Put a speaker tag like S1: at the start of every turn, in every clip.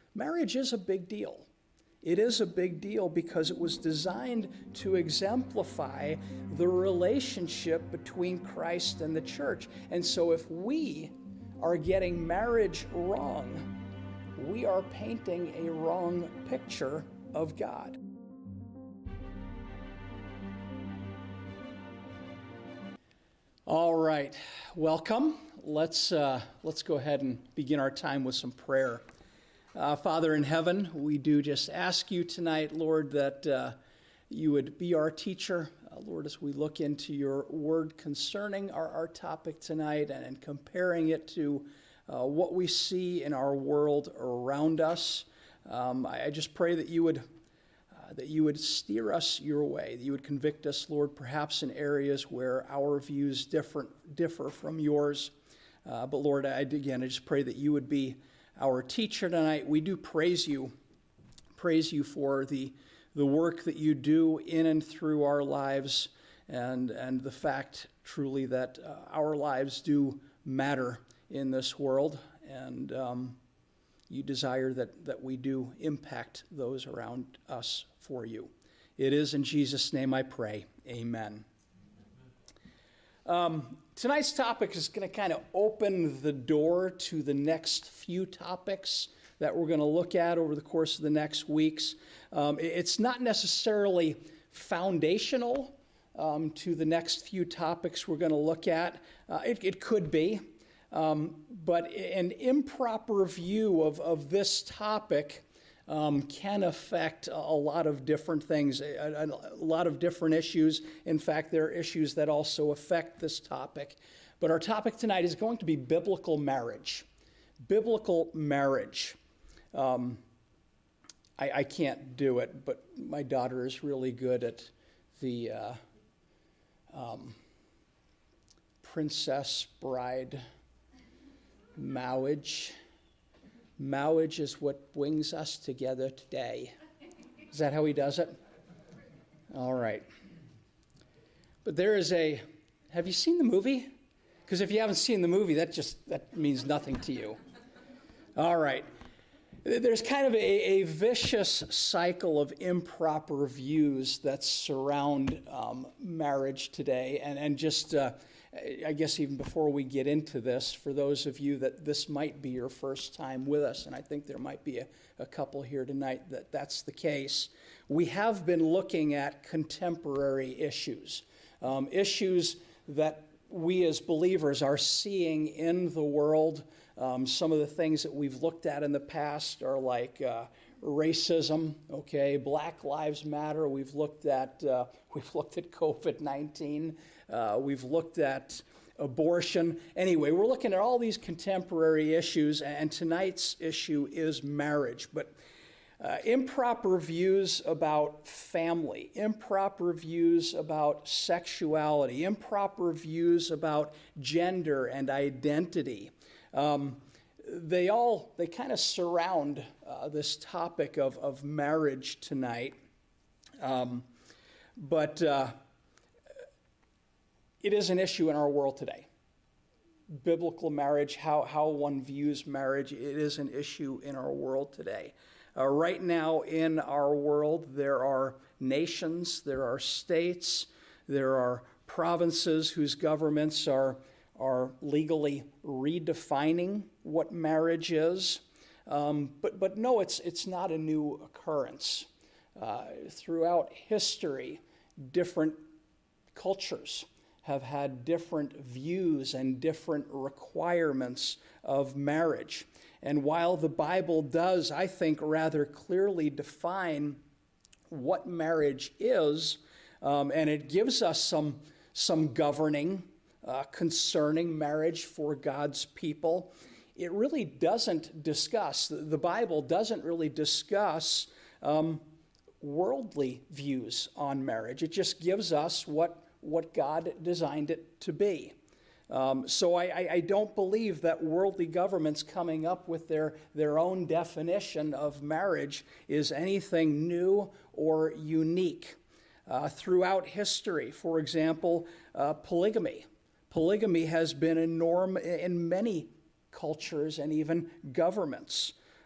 S1: marriage is a big deal. It is a big deal because it was designed to exemplify the relationship between Christ and the church. And so if we are getting marriage wrong, we are painting a wrong picture of God. All right, welcome. Let's go ahead and begin our time with some prayer. Father in heaven, we do just ask you tonight, Lord, that you would be our teacher. Lord, as we look into your word concerning our topic tonight and comparing it to what we see in our world around us, I just pray that you would steer us your way, that you would convict us, Lord, perhaps in areas where our views differ from yours. But Lord, I just pray that you would be our teacher tonight. We do praise you for the work that you do in and through our lives, and the fact truly that our lives do matter in this world, and you desire that we do impact those around us for you. It is in Jesus' name I pray. Amen. Tonight's topic is going to kind of open the door to the next few topics that we're going to look at over the course of the next weeks. It's not necessarily foundational to the next few topics we're going to look at. It could be, but an improper view of this topic can affect a lot of different things, a lot of different issues. In fact, there are issues that also affect this topic. But our topic tonight is going to be biblical marriage. Biblical marriage. I can't do it, but my daughter is really good at the Princess Bride marriage. Marriage is what brings us together today. Is that how he does it? All right. But there is have you seen the movie? Because if you haven't seen the movie, that means nothing to you. All right. There's kind of a vicious cycle of improper views that surround marriage today. And just, I guess even before we get into this, for those of you that this might be your first time with us, and I think there might be a couple here tonight that's the case, we have been looking at contemporary issues, issues that we as believers are seeing in the world. Some of the things that we've looked at in the past are like racism, okay, Black Lives Matter. We've looked at COVID-19. We've looked at abortion. Anyway, we're looking at all these contemporary issues, and tonight's issue is marriage. But improper views about family, improper views about sexuality, improper views about gender and identity. They kind of surround this topic of marriage tonight. But it is an issue in our world today. Biblical marriage, how one views marriage, it is an issue in our world today. Right now in our world, there are nations, there are states, there are provinces whose governments are legally redefining what marriage is. But no, it's not a new occurrence. Throughout history, different cultures have had different views and different requirements of marriage. And while the Bible does, I think, rather clearly define what marriage is, and it gives us some governing concerning marriage for God's people, it really doesn't discuss, the Bible doesn't really discuss worldly views on marriage. It just gives us what God designed it to be. So I don't believe that worldly governments coming up with their own definition of marriage is anything new or unique. Throughout history, for example, polygamy. Polygamy has been a norm in many cultures and even governments.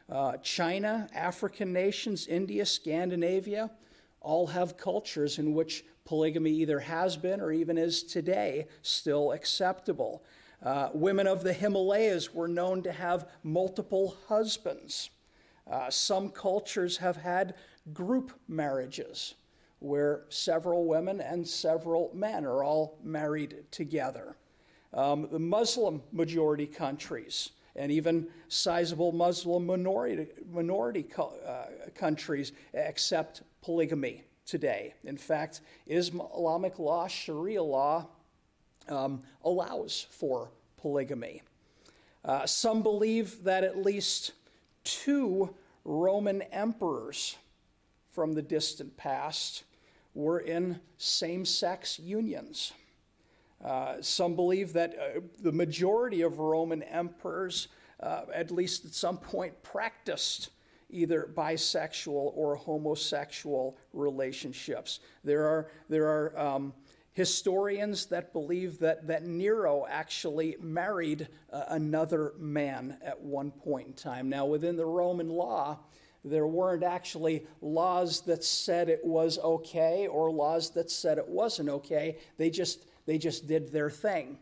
S1: China, African nations, India, Scandinavia, all have cultures in which polygamy either has been or even is today still acceptable. Women of the Himalayas were known to have multiple husbands. Some cultures have had group marriages where several women and several men are all married together. The Muslim majority countries and even sizable Muslim minority countries accept polygamy today. In fact, Islamic law, Sharia law, allows for polygamy. Some believe that at least 2 Roman emperors from the distant past were in same-sex unions. Some believe that the majority of Roman emperors, at least at some point, practiced either bisexual or homosexual relationships. There are historians that believe that Nero actually married another man at one point in time. Now, within the Roman law, there weren't actually laws that said it was okay or laws that said it wasn't okay. They just did their thing.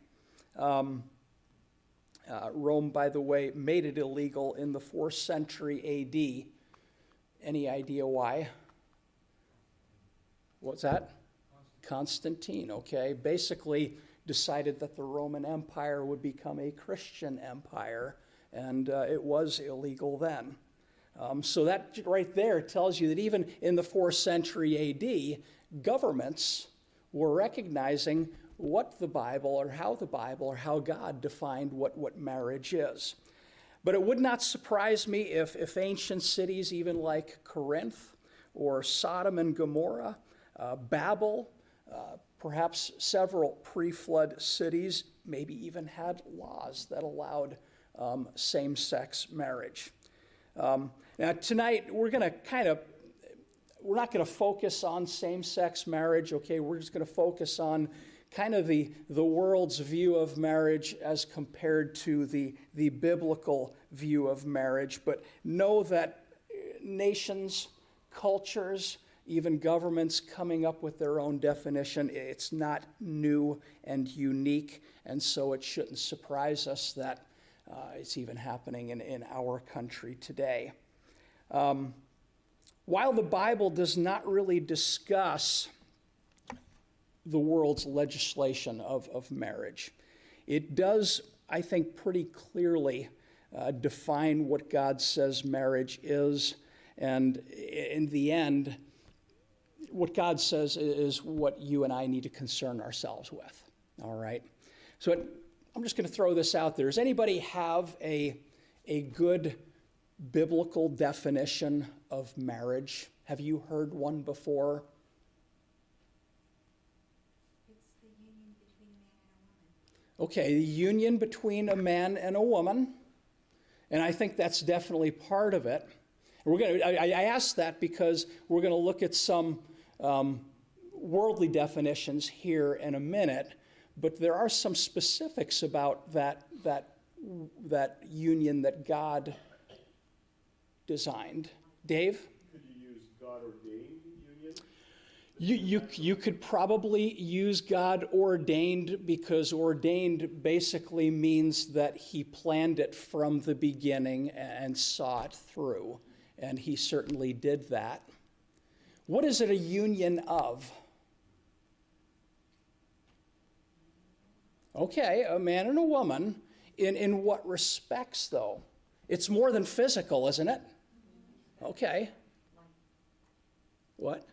S1: Rome, by the way, made it illegal in the 4th century A.D. Any idea why? What's that? Constantine, okay. Basically decided that the Roman Empire would become a Christian empire, and it was illegal then. So that right there tells you that even in the 4th century A.D., governments were recognizing what the Bible or how God defined what marriage is. But it would not surprise me if ancient cities, even like Corinth or Sodom and Gomorrah, Babel, perhaps several pre-flood cities, maybe even had laws that allowed same-sex marriage. Now tonight we're not going to focus on same-sex marriage, okay? We're just going to focus on kind of the world's view of marriage as compared to the biblical view of marriage. But know that nations, cultures, even governments coming up with their own definition, it's not new and unique, and so it shouldn't surprise us that it's even happening in our country today. While the Bible does not really discuss the world's legislation of marriage, it does, I think, pretty clearly define what God says marriage is, and in the end, what God says is what you and I need to concern ourselves with, all right? So I'm just going to throw this out there. Does anybody have a good biblical definition of marriage? Have you heard one before?
S2: It's the union between a man and a woman.
S1: Okay, the union between a man and a woman, and I think that's definitely part of it. I asked that because we're going to look at some worldly definitions here in a minute, but there are some specifics about that union that God designed. Dave?
S3: Could you use God-ordained union?
S1: You could probably use God-ordained, because ordained basically means that he planned it from the beginning and saw it through, and he certainly did that. What is it a union of? Okay, a man and a woman. In what respects, though? It's more than physical, isn't it? Okay. What?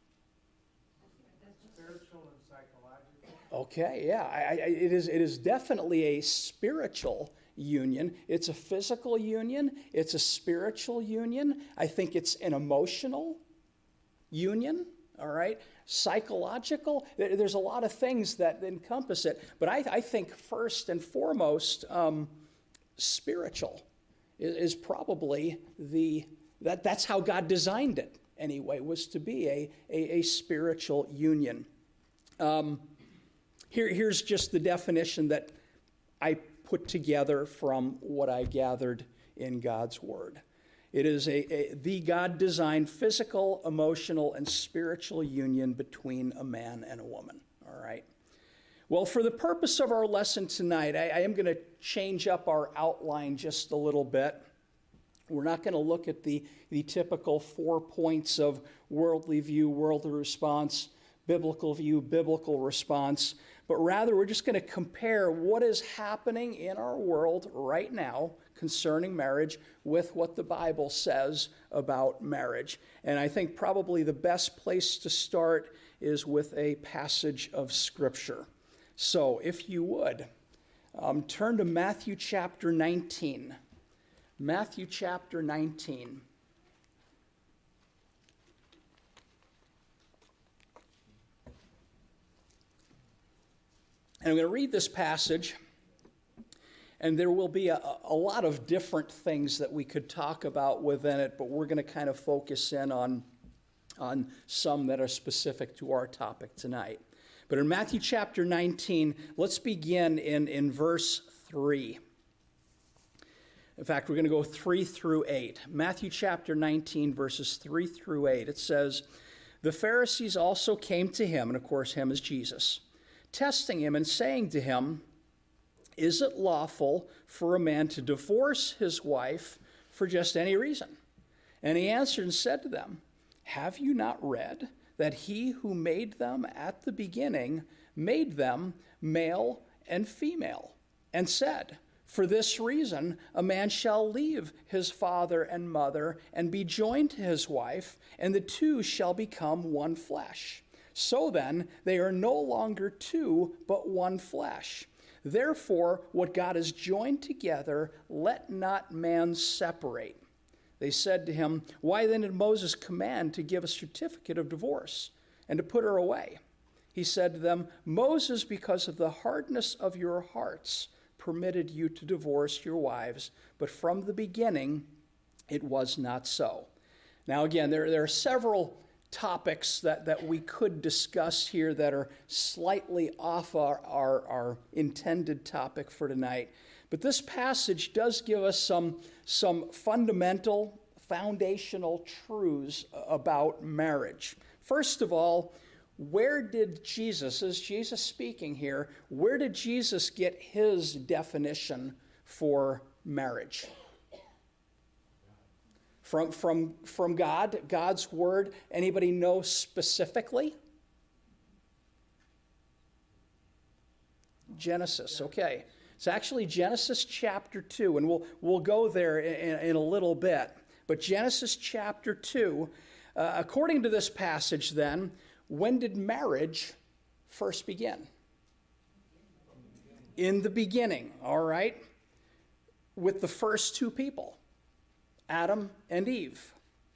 S3: Spiritual and psychological.
S1: Okay, yeah. It is definitely a spiritual union. It's a physical union. It's a spiritual union. I think it's an emotional union, all right? Psychological. There's a lot of things that encompass it. But I think first and foremost, spiritual is probably that's how God designed it anyway, was to be a spiritual union. Here's just the definition that I put together from what I gathered in God's Word. It is the God-designed physical, emotional, and spiritual union between a man and a woman. All right. Well, for the purpose of our lesson tonight, I am going to change up our outline just a little bit. We're not going to look at the typical 4 points of worldly view, worldly response, biblical view, biblical response, but rather we're just going to compare what is happening in our world right now concerning marriage with what the Bible says about marriage. And I think probably the best place to start is with a passage of Scripture. So if you would, turn to Matthew chapter 19. Matthew chapter 19. And I'm going to read this passage, and there will be a lot of different things that we could talk about within it, but we're going to kind of focus in on some that are specific to our topic tonight. But in Matthew chapter 19, let's begin in verse 3. In fact, we're going to go 3 through 8. Matthew chapter 19, verses 3 through 8. It says, "The Pharisees also came to him," and of course him is Jesus, "testing him and saying to him, 'Is it lawful for a man to divorce his wife for just any reason?' And he answered and said to them, 'Have you not read that he who made them at the beginning made them male and female, and said, For this reason a man shall leave his father and mother and be joined to his wife, and the two shall become one flesh. So then they are no longer two, but one flesh. Therefore what God has joined together, let not man separate.' They said to him, 'Why then did Moses command to give a certificate of divorce and to put her away?' He said to them, 'Moses, because of the hardness of your hearts, permitted you to divorce your wives, but from the beginning it was not so.'" Now again, there are several topics that we could discuss here that are slightly off our intended topic for tonight. But this passage does give us some fundamental, foundational truths about marriage. First of all, where did Jesus, is Jesus speaking here, where did Jesus get his definition for marriage? From God, God's word. Anybody know specifically? Genesis, okay. It's actually Genesis chapter 2, and we'll go there in a little bit. But Genesis chapter 2, according to this passage then, when did marriage first begin? In the beginning, all right? With the first two people, Adam and Eve.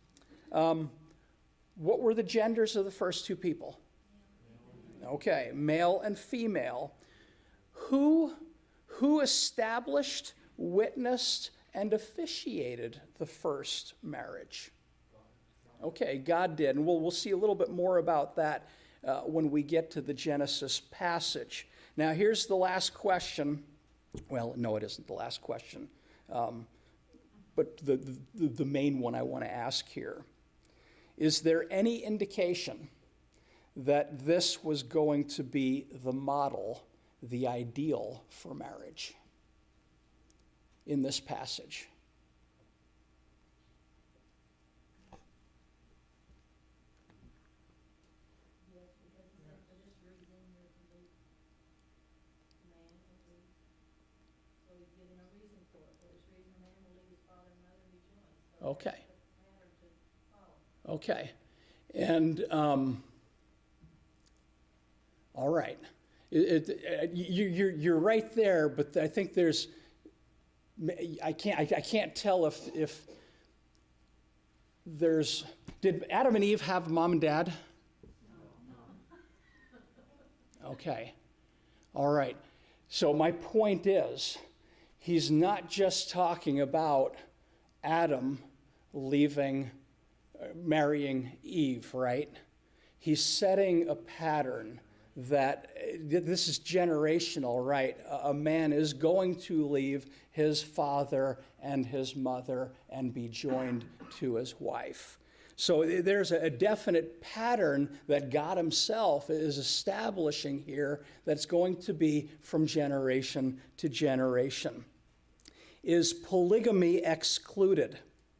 S1: What were the genders of the first two people? Okay, male and female. Who established, witnessed, and officiated the first marriage? Okay, God did. And we'll see a little bit more about that when we get to the Genesis passage. Now, here's the last question. Well, no, it isn't the last question. But the main one I want to ask here. Is there any indication that this was going to be the model, the ideal for marriage in this passage?
S2: Yes, because he said for this reason you're to leave the man and leave. So he's giving a reason for it. For this reason a man will leave his father and mother and be joined. So
S1: Okay.
S2: that's the pattern to follow.
S1: Okay. And all right. You're right there, but I think there's, I can't tell if there's, did Adam and Eve have mom and dad? Okay. All right. So my point is, he's not just talking about Adam marrying Eve, right? He's setting a pattern that this is generational, right? A man is going to leave his father and his mother and be joined to his wife. So there's a definite pattern that God himself is establishing here that's going to be from generation to generation. Is polygamy excluded?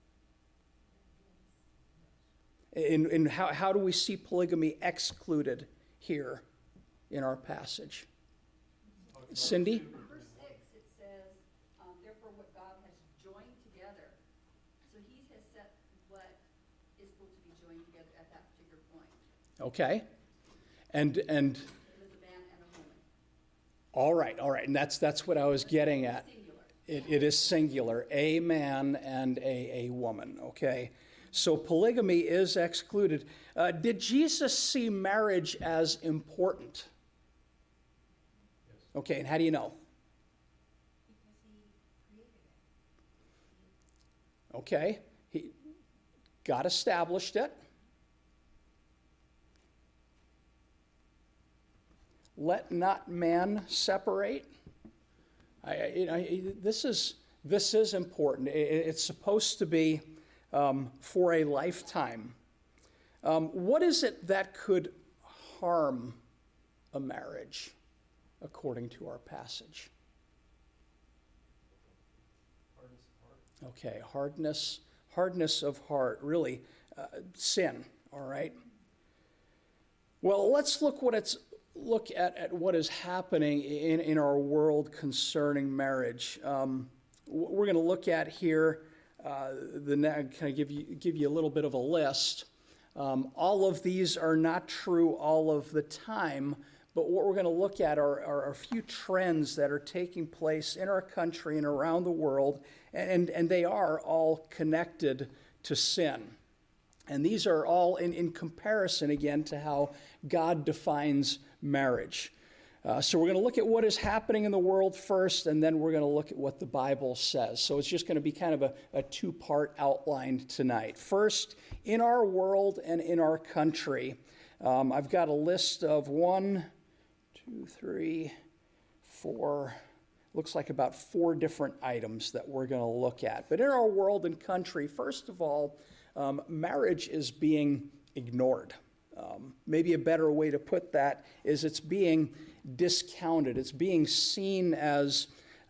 S1: In how do we see polygamy excluded here in our passage? Cindy?
S4: Verse 6, it says, therefore what God has joined together. So he has set what is supposed to be joined together at that particular point.
S1: Okay. And
S4: It was a man and a woman.
S1: all right. And that's what I was getting at.
S4: Singular.
S1: It is singular, a man and a woman, okay? So polygamy is excluded. Did Jesus see marriage as important? Okay, and how do you know?
S4: Because he created it.
S1: Okay, God established it. Let not man separate. This is important. It's supposed to be for a lifetime. What is it that could harm a marriage, according to our passage? Okay, hardness of heart, really, sin, all right? Well, let's look at what is happening in our world concerning marriage. We're going to look at here, kind of give you a little bit of a list. All of these are not true all of the time, but what we're going to look at are a few trends that are taking place in our country and around the world, and they are all connected to sin. And these are all in comparison, again, to how God defines marriage. So we're going to look at what is happening in the world first, and then we're going to look at what the Bible says. So it's just going to be kind of a two-part outline tonight. First, in our world and in our country, I've got a list of 1, 2, 3, 4, looks like about 4 different items that we're going to look at. But in our world and country, first of all, marriage is being ignored. Maybe a better way to put that is it's being discounted. It's being seen as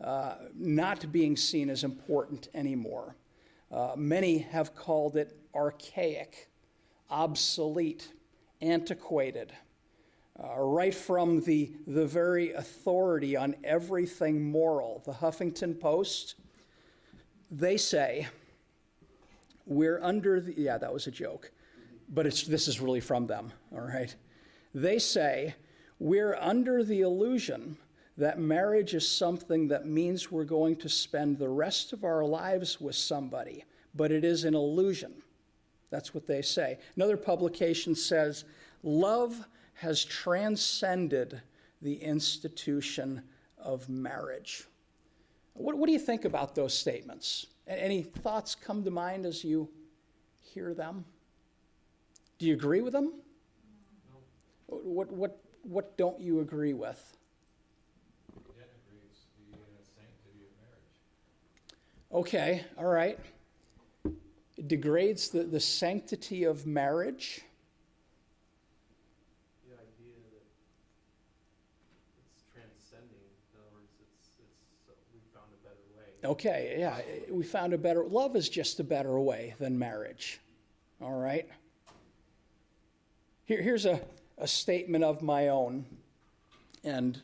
S1: not being seen as important anymore. Many have called it archaic, obsolete, antiquated. Right from the very authority on everything moral, the Huffington Post, they say, we're under the, yeah, that was a joke, but this is really from them, all right? They say, we're under the illusion that marriage is something that means we're going to spend the rest of our lives with somebody, but it is an illusion. That's what they say. Another publication says, love has transcended the institution of marriage. What do you think about those statements? Any thoughts come to mind as you hear them? Do you agree with them? No. What don't you agree with?
S5: Yeah, agrees the sanctity of marriage.
S1: Okay, all right. It degrades the sanctity of marriage.
S5: The idea that it's transcending, in other words, we found a better way.
S1: Okay, yeah, we found a better, love is just a better way than marriage, all right? Here's a statement of my own, and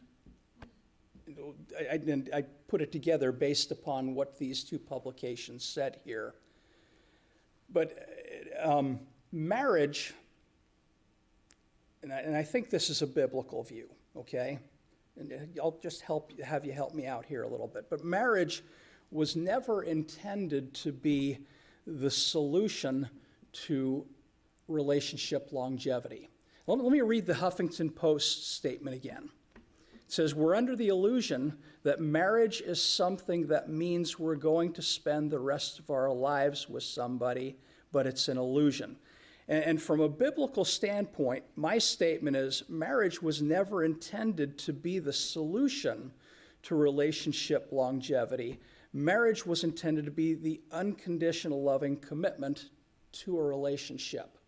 S1: I put it together based upon what these 2 publications said here. But marriage, and I think this is a biblical view, okay? And I'll just have you help me out here a little bit. But marriage was never intended to be the solution to relationship longevity. Let me read the Huffington Post statement again. It says, we're under the illusion that marriage is something that means we're going to spend the rest of our lives with somebody, but it's an illusion. And from a biblical standpoint, my statement is marriage was never intended to be the solution to relationship longevity. Marriage was intended to be the unconditional loving commitment to a relationship.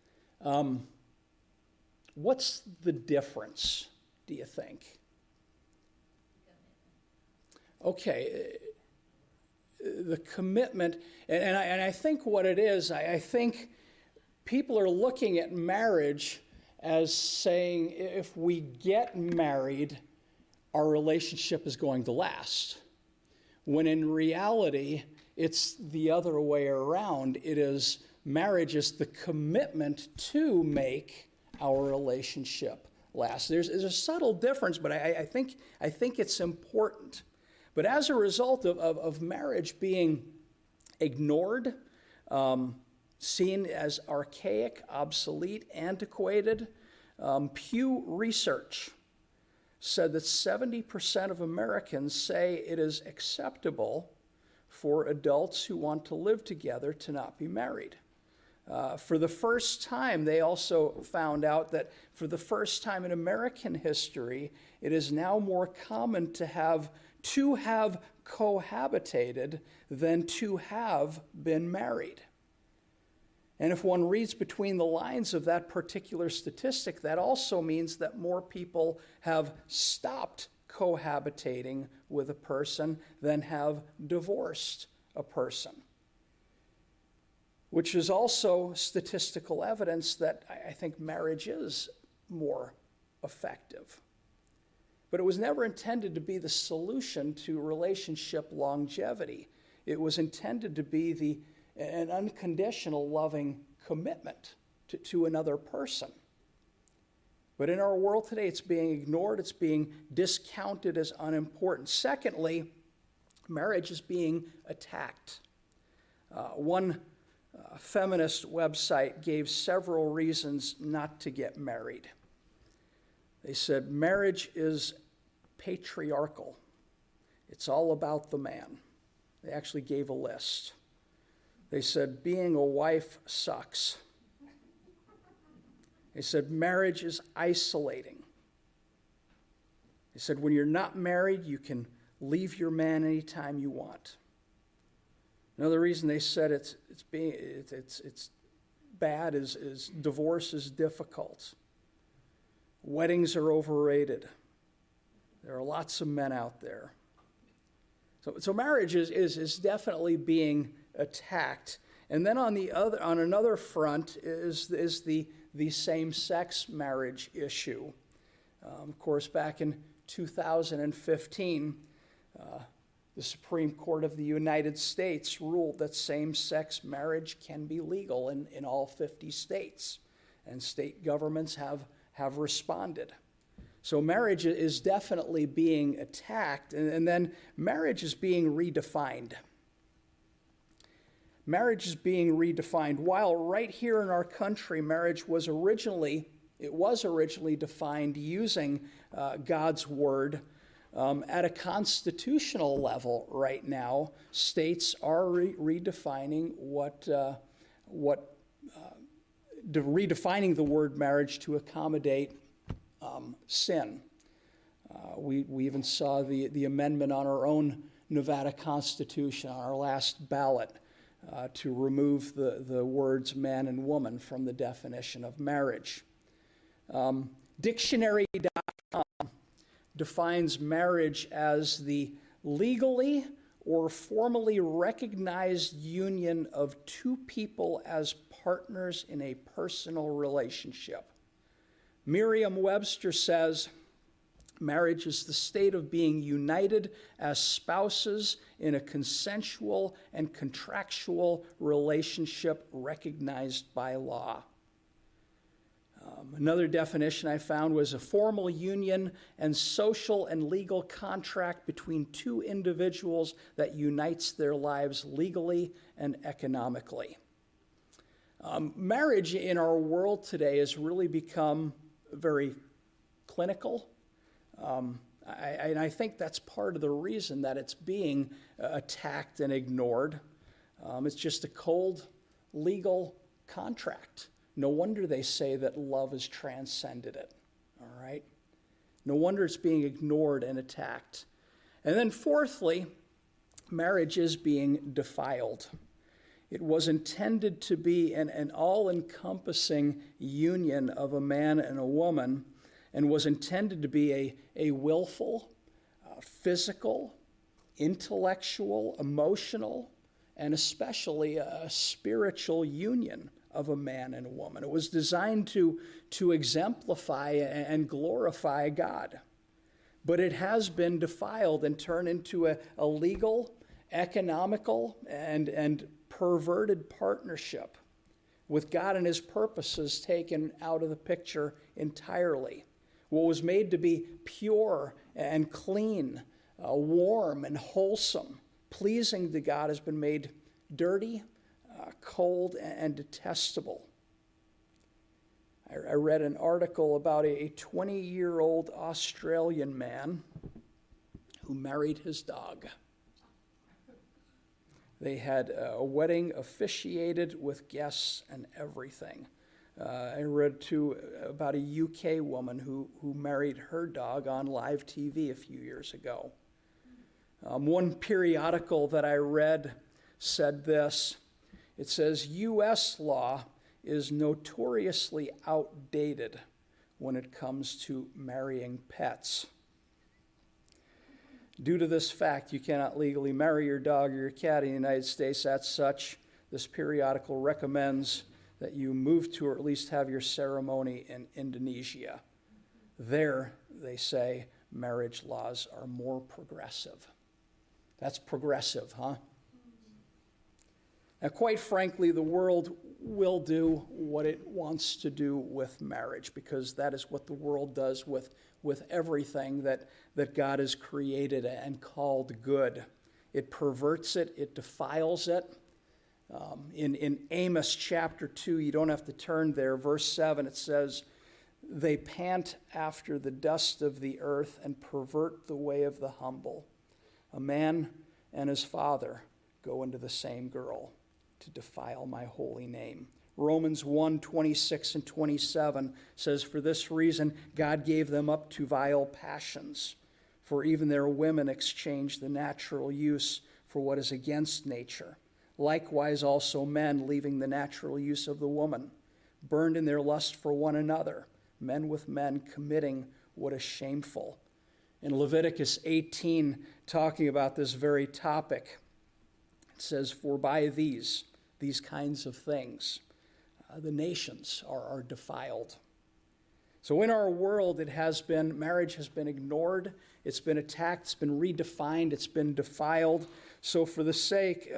S1: What's the difference, do you think? Okay, the commitment, and I think what it is, I think people are looking at marriage as saying if we get married, our relationship is going to last. When in reality, it's the other way around. It is marriage is the commitment to make our relationship last. There's a subtle difference, but I think it's important. But as a result of marriage being ignored, seen as archaic, obsolete, antiquated, Pew Research said that 70% of Americans say it is acceptable for adults who want to live together to not be married. For the first time, they also found out that for the first time in American history, it is now more common to have cohabitated than to have been married. And if one reads between the lines of that particular statistic, that also means that more people have stopped cohabitating with a person than have divorced a person, which is also statistical evidence that I think marriage is more effective. But it was never intended to be the solution to relationship longevity. It was intended to be an unconditional loving commitment to another person. But in our world today, it's being ignored, it's being discounted as unimportant. Secondly, marriage is being attacked. One feminist website gave several reasons not to get married. They said marriage is patriarchal. It's all about the man. They actually gave a list. They said being a wife sucks. They said marriage is isolating. They said when you're not married, you can leave your man anytime you want. Another reason they said it's bad is divorce is difficult. Weddings are overrated. There are lots of men out there. So marriage is definitely being attacked. And then on another front is the same-sex marriage issue. Of course, back in 2015, the Supreme Court of the United States ruled that same-sex marriage can be legal in all 50 states, and state governments have responded. So marriage is definitely being attacked, and then marriage is being redefined. Marriage is being redefined. While right here in our country, marriage was originally defined using God's word, at a constitutional level right now, states are redefining redefining the word marriage to accommodate sin. We even saw the amendment on our own Nevada Constitution on our last ballot to remove the words man and woman from the definition of marriage. Dictionary.com defines marriage as the legally or formally recognized union of two people as partners in a personal relationship. Merriam-Webster says, marriage is the state of being united as spouses in a consensual and contractual relationship recognized by law. Another definition I found was a formal union and social and legal contract between two individuals that unites their lives legally and economically. Marriage in our world today has really become very clinical. And I think that's part of the reason that it's being attacked and ignored. It's just a cold legal contract. No wonder they say that love has transcended it. All right? No wonder it's being ignored and attacked. And then fourthly, marriage is being defiled. It was intended to be an all-encompassing union of a man and a woman, and was intended to be a willful, physical, intellectual, emotional, and especially a spiritual union of a man and a woman. It was designed to exemplify and glorify God. But it has been defiled and turned into a legal, economical, and perverted partnership, with God and his purposes taken out of the picture entirely. What was made to be pure and clean, warm and wholesome, pleasing to God, has been made dirty, cold, and detestable. I read an article about a 20-year-old Australian man who married his dog. They had a wedding officiated with guests and everything. I read, too, about a UK woman who married her dog on live TV a few years ago. One periodical that I read said this. It says, U.S. law is notoriously outdated when it comes to marrying pets. Due to this fact, you cannot legally marry your dog or your cat in the United States. As such, this periodical recommends that you move to, or at least have your ceremony in Indonesia. There, they say, marriage laws are more progressive. That's progressive, huh? Now, quite frankly, the world will do what it wants to do with marriage, because that is what the world does with everything that God has created and called good. It perverts it, it defiles it. In Amos chapter 2, you don't have to turn there, verse 7, it says, they pant after the dust of the earth and pervert the way of the humble. A man and his father go into the same girl to defile my holy name. Romans 1:26 and 27 says, for this reason God gave them up to vile passions, for even their women exchanged the natural use for what is against nature. Likewise also men, leaving the natural use of the woman, burned in their lust for one another, men with men committing what is shameful. In Leviticus 18, talking about this very topic, it says, for by these kinds of things, the nations are defiled. So in our world, marriage has been ignored, it's been attacked, it's been redefined, it's been defiled. So for the sake,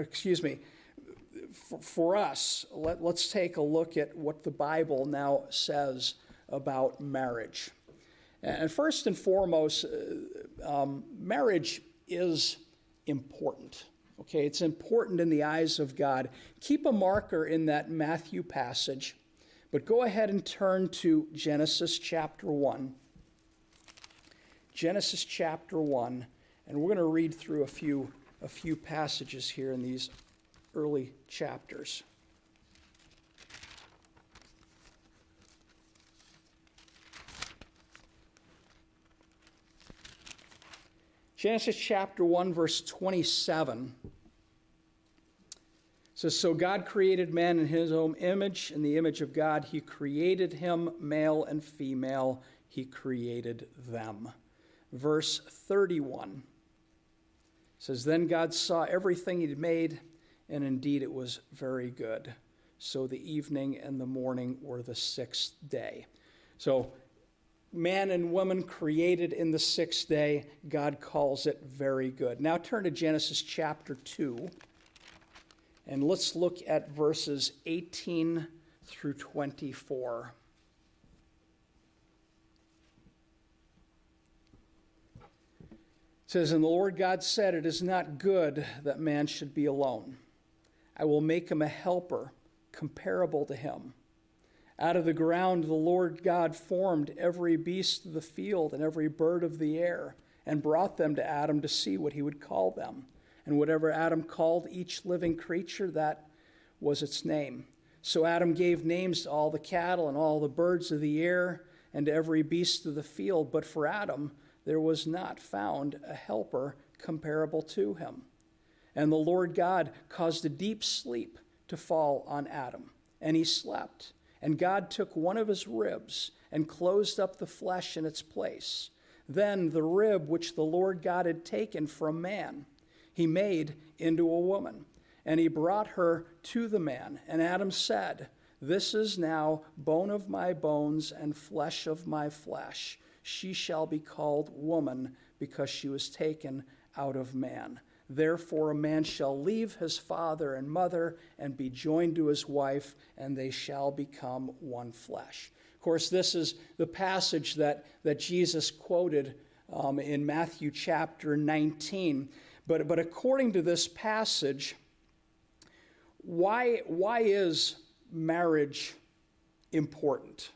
S1: for us, let's take a look at what the Bible now says about marriage. And first and foremost, marriage is important. Okay, it's important in the eyes of God. Keep a marker in that Matthew passage, but go ahead and turn to Genesis chapter 1. Genesis chapter 1, and we're going to read through a few passages here in these early chapters. Genesis chapter 1, verse 27 says, so God created man in his own image. In the image of God, he created him, male and female, he created them. Verse 31 says, then God saw everything he'd made, and indeed it was very good. So the evening and the morning were the sixth day. So man and woman created in the sixth day, God calls it very good. Now turn to Genesis chapter 2, and let's look at verses 18 through 24. It says, and the Lord God said, it is not good that man should be alone. I will make him a helper comparable to him. Out of the ground the Lord God formed every beast of the field and every bird of the air, and brought them to Adam to see what he would call them. And whatever Adam called each living creature, that was its name. So Adam gave names to all the cattle and all the birds of the air and to every beast of the field. But for Adam there was not found a helper comparable to him. And the Lord God caused a deep sleep to fall on Adam, and he slept. And God took one of his ribs and closed up the flesh in its place. Then the rib which the Lord God had taken from man, he made into a woman, and he brought her to the man. And Adam said, "This is now bone of my bones and flesh of my flesh. She shall be called woman, because she was taken out of man. Therefore a man shall leave his father and mother and be joined to his wife, and they shall become one flesh." Of course, this is the passage that Jesus quoted in Matthew chapter 19. But according to this passage, why is marriage important?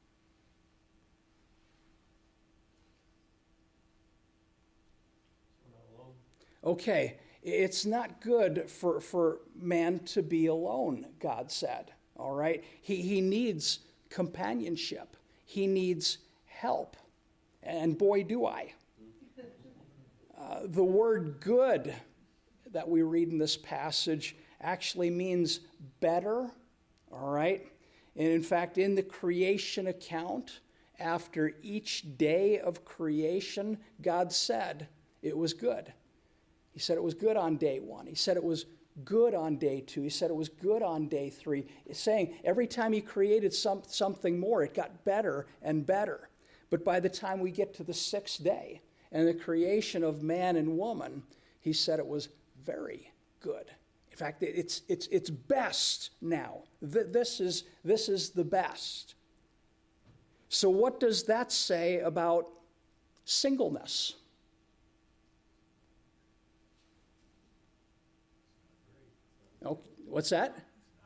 S5: We're not alone.
S1: Okay, it's not good for man to be alone, God said. All right? He needs companionship. He needs help. And boy, do I. The word good that we read in this passage actually means better. All right? And in fact, in the creation account, after each day of creation, God said it was good. He said it was good on day 1. He said it was good on day 2. He said it was good on day 3. It's saying every time he created something more, it got better and better. But by the time we get to the 6th day and the creation of man and woman, he said it was very good. In fact, it's best now. This is the best. So what does that say about singleness? Oh, what's that?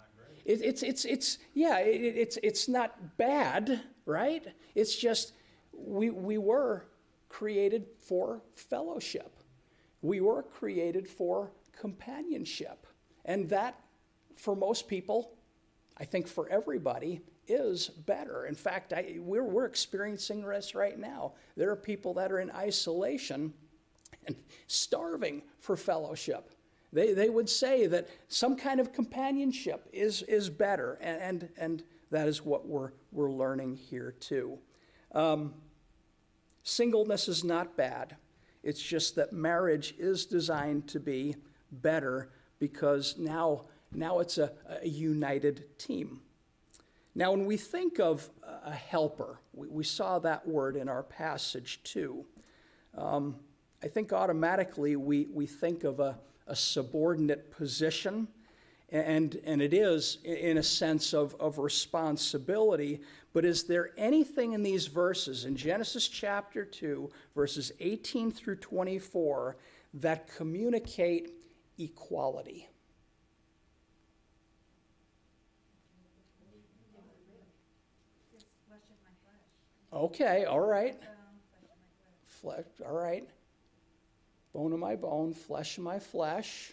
S1: It's not bad, right? It's just we were created for fellowship. We were created for companionship. And that, for most people, I think for everybody, is better. In fact, we're experiencing this right now. There are people that are in isolation and starving for fellowship. They would say that some kind of companionship is better, and that is what we're learning here too. Singleness is not bad. It's just that marriage is designed to be better because now it's a united team. Now, when we think of a helper, we saw that word in our passage too. I think automatically we think of a subordinate position, and it is in a sense of responsibility. But is there anything in these verses, in Genesis chapter 2, verses 18 through 24, that communicate equality? Okay, all right. Flesh, all right. Bone of my bone, flesh of my flesh.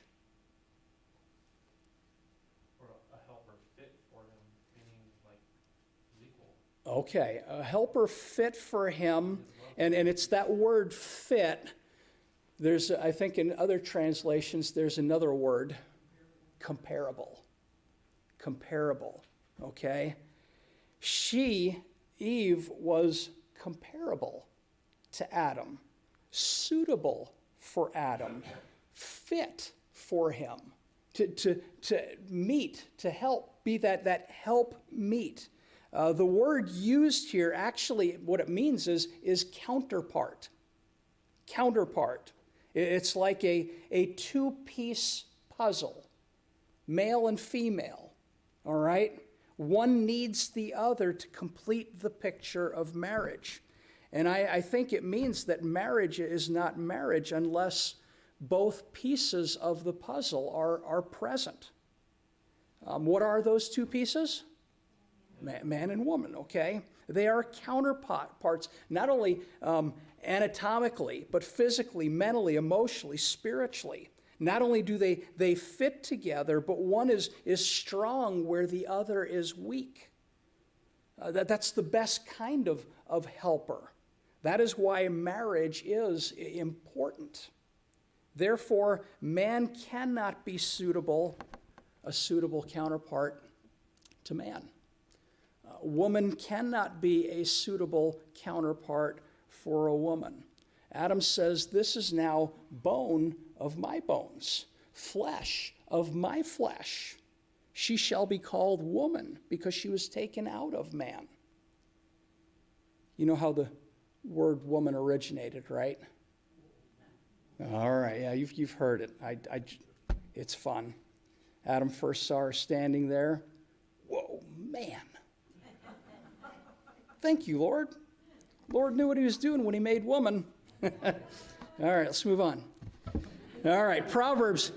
S5: Or a helper fit for him, meaning like equal.
S1: Okay, a helper fit for him, and it's that word fit. There's, I think in other translations, there's another word, comparable. Comparable, okay? Eve was comparable to Adam, suitable for Adam, fit for him, to meet, to help, be that help meet. The word used here, actually, what it means is counterpart. Counterpart. It's like a two-piece puzzle, male and female, all right? One needs the other to complete the picture of marriage. And I think it means that marriage is not marriage unless both pieces of the puzzle are present. What are those two pieces? Man and woman, okay? They are counterparts, not only anatomically, but physically, mentally, emotionally, spiritually. Not only do they fit together, but one is strong where the other is weak. That's the best kind of helper. That is why marriage is important. Therefore, man cannot be a suitable counterpart to man. Woman cannot be a suitable counterpart for a woman. Adam says, "This is now bone of my bones, flesh of my flesh. She shall be called woman because she was taken out of man." You know how the word woman originated, right? All right, yeah, you've heard it. It's fun. Adam first saw her standing there. Whoa, man. Thank you, Lord. Lord knew what he was doing when he made woman. All right, let's move on. All right, Proverbs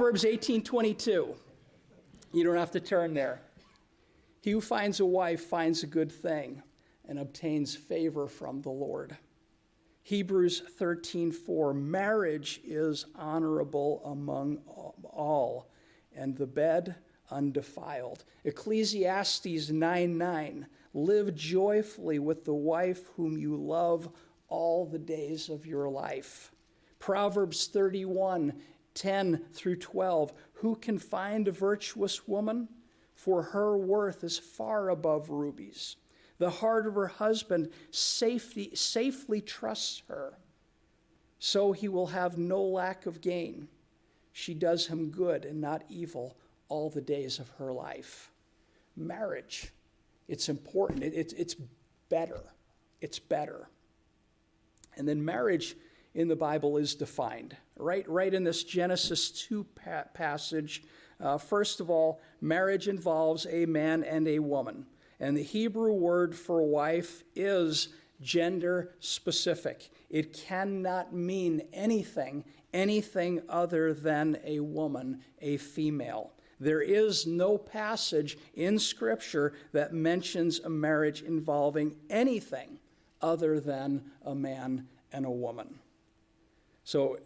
S1: 18:22. You don't have to turn there. He who finds a wife finds a good thing and obtains favor from the Lord. Hebrews 13:4. Marriage is honorable among all, and the bed undefiled. Ecclesiastes 9:9. Live joyfully with the wife whom you love all the days of your life. Proverbs 31:10 through 12. Who can find a virtuous woman? For her worth is far above rubies. The heart of her husband safely trusts her, so he will have no lack of gain. She does him good and not evil all the days of her life. Marriage, it's important. It's better. It's better. And then marriage in the Bible is defined, right in this Genesis 2 passage. First of all, marriage involves a man and a woman. And the Hebrew word for wife is gender specific. It cannot mean anything other than a woman, a female. There is no passage in Scripture that mentions a marriage involving anything other than a man and a woman. So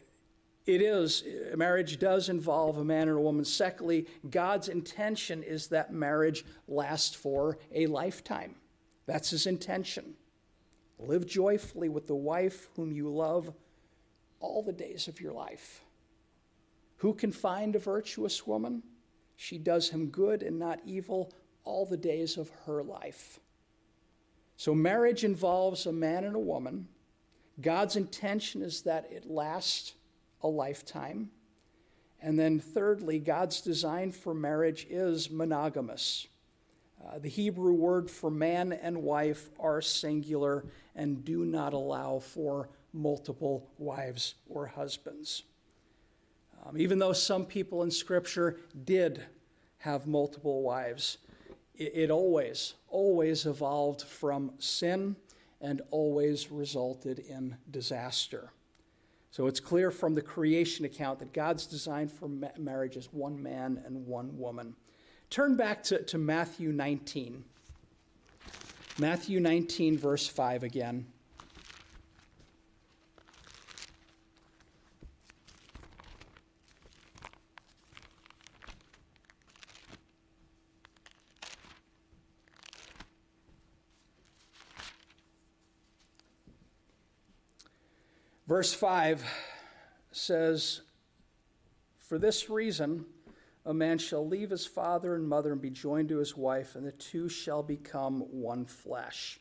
S1: marriage does involve a man and a woman. Secondly, God's intention is that marriage lasts for a lifetime. That's his intention. Live joyfully with the wife whom you love all the days of your life. Who can find a virtuous woman? She does him good and not evil all the days of her life. So marriage involves a man and a woman. God's intention is that it lasts a lifetime. And then thirdly, God's design for marriage is monogamous. The Hebrew word for man and wife are singular and do not allow for multiple wives or husbands. Even though some people in Scripture did have multiple wives, it always evolved from sin and always resulted in disaster. So it's clear from the creation account that God's design for marriage is one man and one woman. Turn back to Matthew 19. Matthew 19, verse 5 again. Verse 5 says, "For this reason, a man shall leave his father and mother and be joined to his wife, and the two shall become one flesh."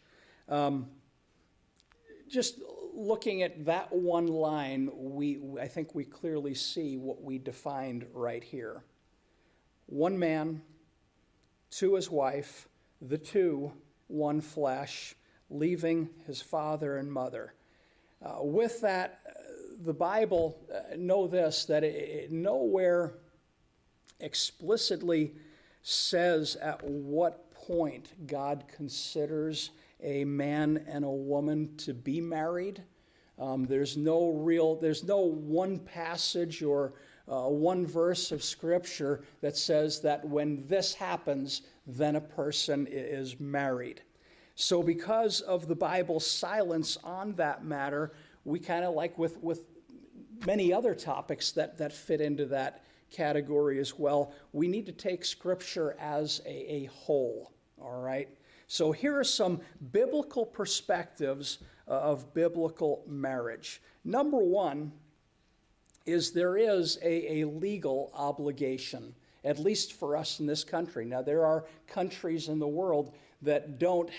S1: Just looking at that one line, I think we clearly see what we defined right here. One man to his wife, the two, one flesh, leaving his father and mother. With that, the Bible, know this, that it nowhere explicitly says at what point God considers a man and a woman to be married. There's no one passage or one verse of Scripture that says that when this happens, then a person is married. So because of the Bible's silence on that matter, we kind of like with many other topics that fit into that category as well. We need to take Scripture as a whole, all right? So here are some biblical perspectives of biblical marriage. Number one is there is a legal obligation, at least for us in this country. Now, there are countries in the world that don't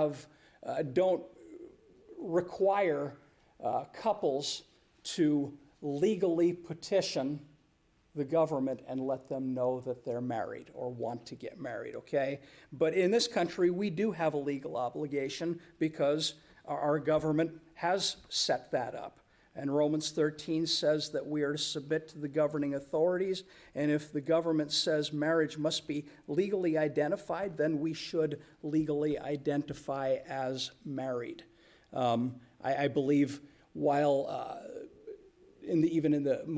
S1: require couples to legally petition the government and let them know that they're married or want to get married, okay? But in this country, we do have a legal obligation because our government has set that up. And Romans 13 says that we are to submit to the governing authorities, and if the government says marriage must be legally identified, then we should legally identify as married. I believe while even in the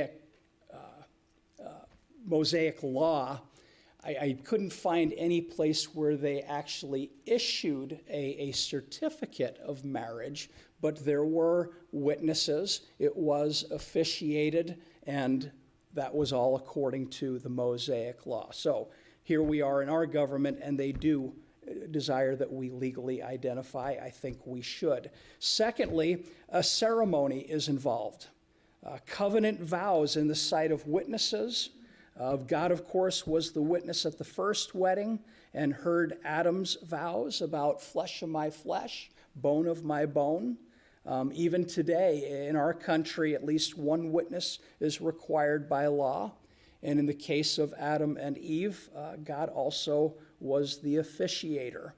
S1: Mosaic law, I couldn't find any place where they actually issued a certificate of marriage, but there were witnesses. It was officiated, and that was all according to the Mosaic law. So here we are in our government, and they do desire that we legally identify. I think we should. Secondly, a ceremony is involved. Covenant vows in the sight of witnesses. God, of course, was the witness at the first wedding and heard Adam's vows about flesh of my flesh, bone of my bone. Even today, in our country, at least one witness is required by law. And in the case of Adam and Eve, God also was the officiator.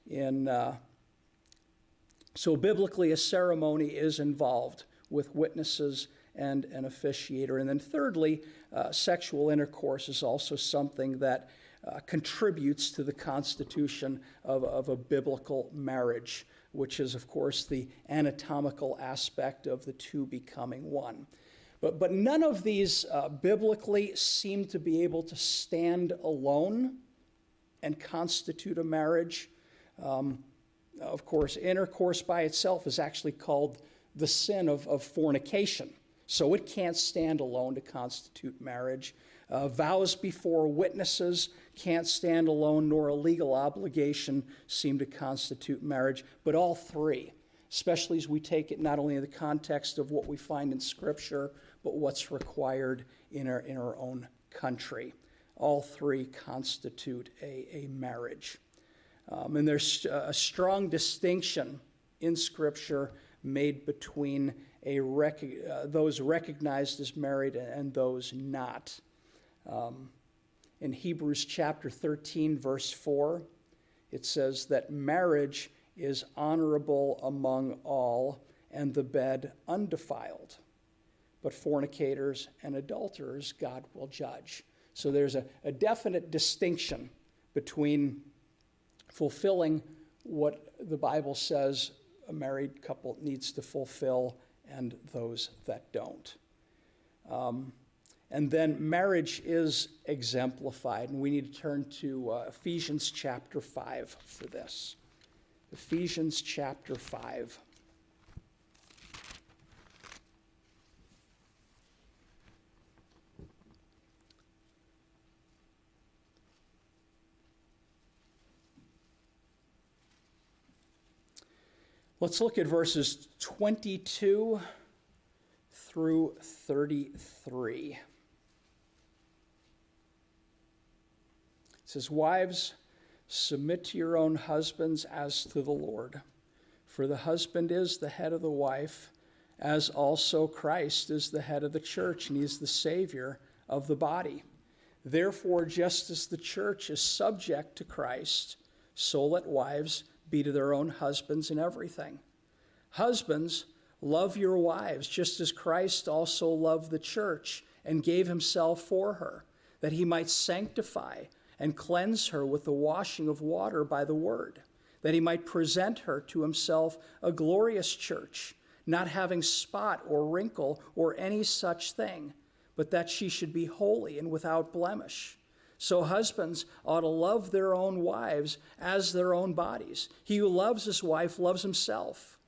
S1: So biblically, a ceremony is involved with witnesses and an officiator. And then thirdly, sexual intercourse is also something that contributes to the constitution of a biblical marriage, which is, of course, the anatomical aspect of the two becoming one. But none of these biblically seem to be able to stand alone and constitute a marriage. Of course, intercourse by itself is actually called the sin of fornication. So it can't stand alone to constitute marriage. Vows before witnesses can't stand alone, nor a legal obligation seem to constitute marriage. But all three, especially as we take it not only in the context of what we find in Scripture, but what's required in our own country. All three constitute a marriage. And there's a strong distinction in Scripture made between those recognized as married and those not. In Hebrews chapter 13, verse 4, it says that marriage is honorable among all, and the bed undefiled. But fornicators and adulterers God will judge. So there's a definite distinction between fulfilling what the Bible says a married couple needs to fulfill and those that don't. And then marriage is exemplified, and we need to turn to Ephesians chapter 5 for this. Ephesians chapter 5. Let's look at verses 22 through 33. It says, "Wives, submit to your own husbands as to the Lord. For the husband is the head of the wife, as also Christ is the head of the church, and he is the Savior of the body. Therefore, just as the church is subject to Christ, so let wives be to their own husbands in everything. Husbands, love your wives, just as Christ also loved the church and gave himself for her, that he might sanctify and cleanse her with the washing of water by the word, that he might present her to himself a glorious church, not having spot or wrinkle or any such thing, but that she should be holy and without blemish. So husbands ought to love their own wives as their own bodies. He who loves his wife loves himself.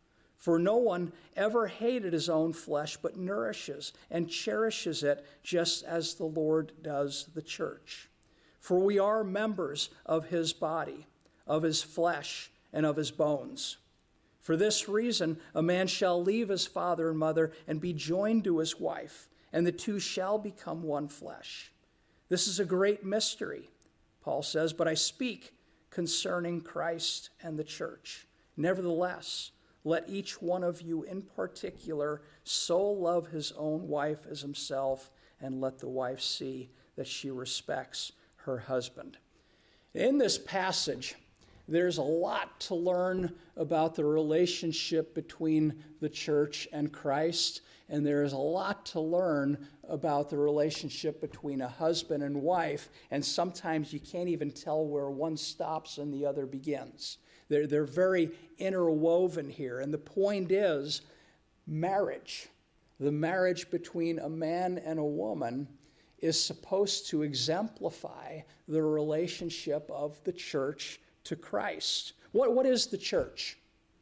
S1: For no one ever hated his own flesh, but nourishes and cherishes it, just as the Lord does the church. For we are members of his body, of his flesh, and of his bones. For this reason, a man shall leave his father and mother and be joined to his wife, and the two shall become one flesh. This is a great mystery, Paul says, but I speak concerning Christ and the church. Nevertheless, let each one of you in particular so love his own wife as himself, and let the wife see that she respects her husband. In this passage, there's a lot to learn about the relationship between the church and Christ, and there is a lot to learn about the relationship between a husband and wife, and sometimes you can't even tell where one stops and the other begins. They're very interwoven here, and the point is marriage. The marriage between a man and a woman is supposed to exemplify the relationship of the church to Christ. What is the church?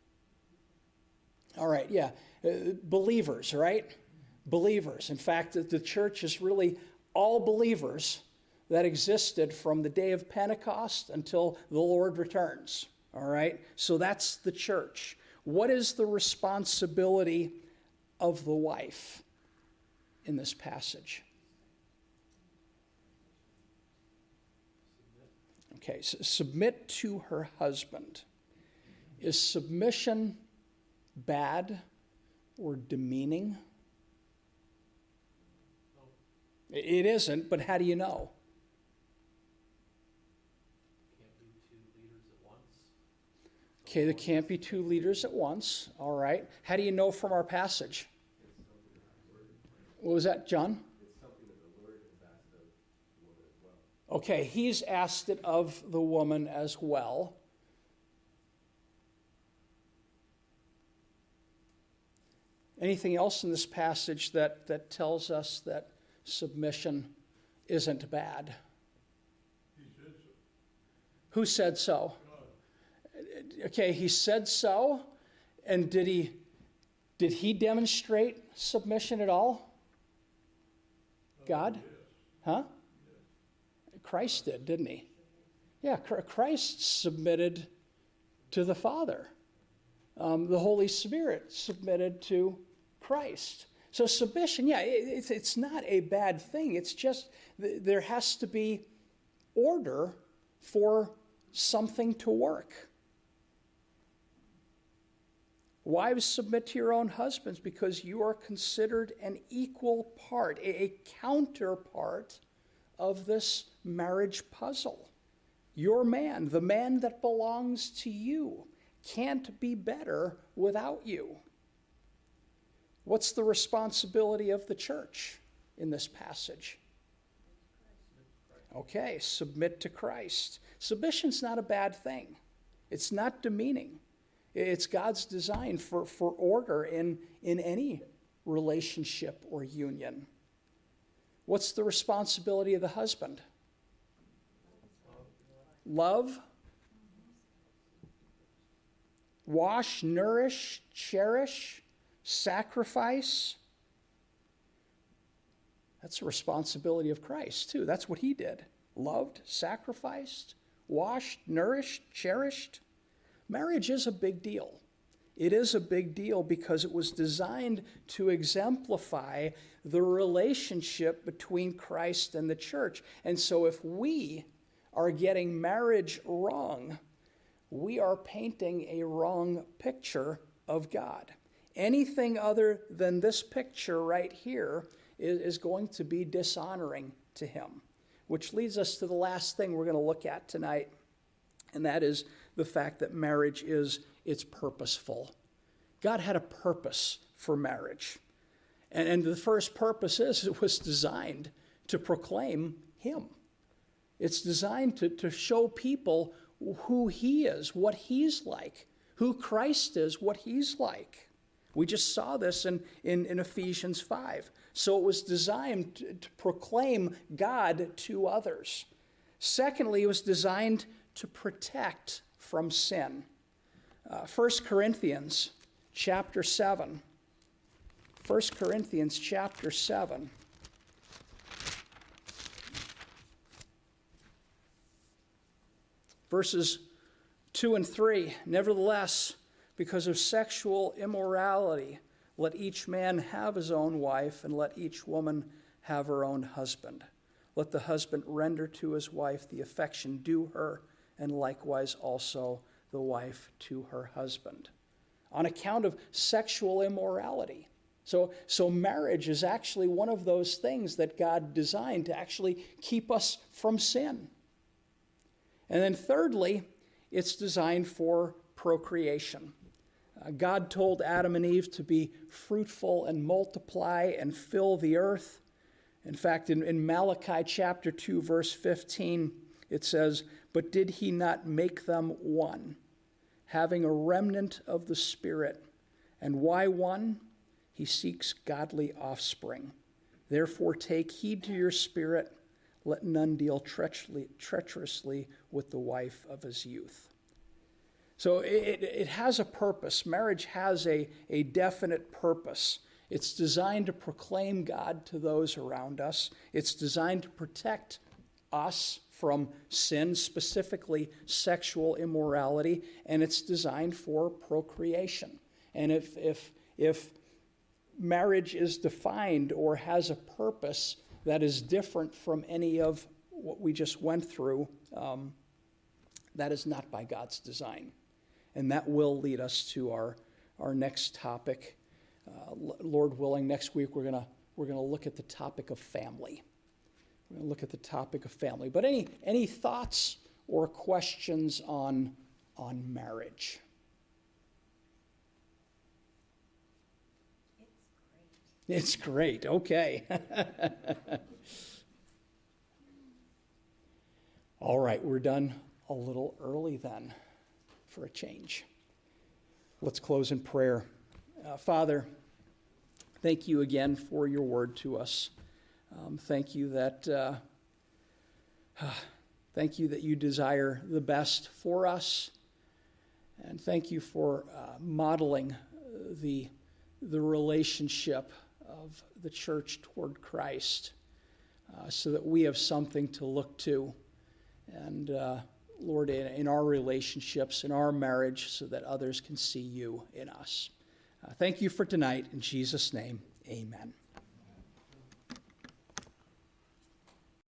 S1: All right, yeah, believers, right? Believers. In fact, the church is really all believers that existed from the day of Pentecost until the Lord returns. All right, so that's the church. What is the responsibility of the wife in this passage? Okay, so submit to her husband. Is submission bad or demeaning? It isn't, but how do you know? Okay, there can't be two leaders at once. All right. How do you know from our passage? What was that, John?
S5: It's something that the Lord has asked of the woman as well.
S1: Okay, he's asked it of the woman as well. Anything else in this passage that tells us that submission isn't bad?
S3: He said so.
S1: Who said so?
S3: God.
S1: Okay, he said so, and did he demonstrate submission at all? God?
S3: Yes.
S1: Huh? Christ did, didn't he? Yeah, Christ submitted to the Father. The Holy Spirit submitted to Christ. So submission, yeah, it's not a bad thing. It's just there has to be order for something to work. Wives, submit to your own husbands because you are considered an equal part, a counterpart of this marriage puzzle. Your man, the man that belongs to you, can't be better without you. What's the responsibility of the church in this passage? Okay, submit to Christ. Submission's not a bad thing. It's not demeaning. It's God's design for order in any relationship or union. What's the responsibility of the husband? Love, wash, nourish, cherish, sacrifice. That's the responsibility of Christ, too. That's what he did. Loved, sacrificed, washed, nourished, cherished. Marriage is a big deal. It is a big deal because it was designed to exemplify the relationship between Christ and the church. And so if we are getting marriage wrong, we are painting a wrong picture of God. Anything other than this picture right here is going to be dishonoring to him, which leads us to the last thing we're going to look at tonight, and that is the fact that marriage it's purposeful. God had a purpose for marriage. And the first purpose is it was designed to proclaim him. It's designed to show people who he is, what he's like, who Christ is, what he's like. We just saw this in Ephesians 5. So it was designed to proclaim God to others. Secondly, it was designed to protect from sin. 1 Corinthians chapter 7. 1 Corinthians chapter 7. Verses 2 and 3. Nevertheless, because of sexual immorality, let each man have his own wife, and let each woman have her own husband. Let the husband render to his wife the affection due her, and likewise also the wife to her husband. On account of sexual immorality. So marriage is actually one of those things that God designed to actually keep us from sin. And then thirdly, it's designed for procreation. God told Adam and Eve to be fruitful and multiply and fill the earth. In fact, in Malachi chapter 2, verse 15, it says, "But did he not make them one, having a remnant of the Spirit? And why one? He seeks godly offspring. Therefore take heed to your spirit. Let none deal treacherously with the wife of his youth." So it has a purpose. Marriage has a definite purpose. It's designed to proclaim God to those around us. It's designed to protect us from sin, specifically sexual immorality, and it's designed for procreation. And if marriage is defined or has a purpose that is different from any of what we just went through, that is not by God's design. And that will lead us to our next topic. Lord willing, next week we're gonna look at the topic of family. We're gonna look at the topic of family. But any thoughts or questions on marriage? It's great. Okay. All right, we're done a little early then, for a change. Let's close in prayer. Father, thank you again for your word to us. Thank you that you desire the best for us, and thank you for modeling the relationship of the church toward Christ, so that we have something to look to, and Lord, in our relationships, in our marriage, so that others can see you in us. Thank you for tonight. In Jesus' name, amen.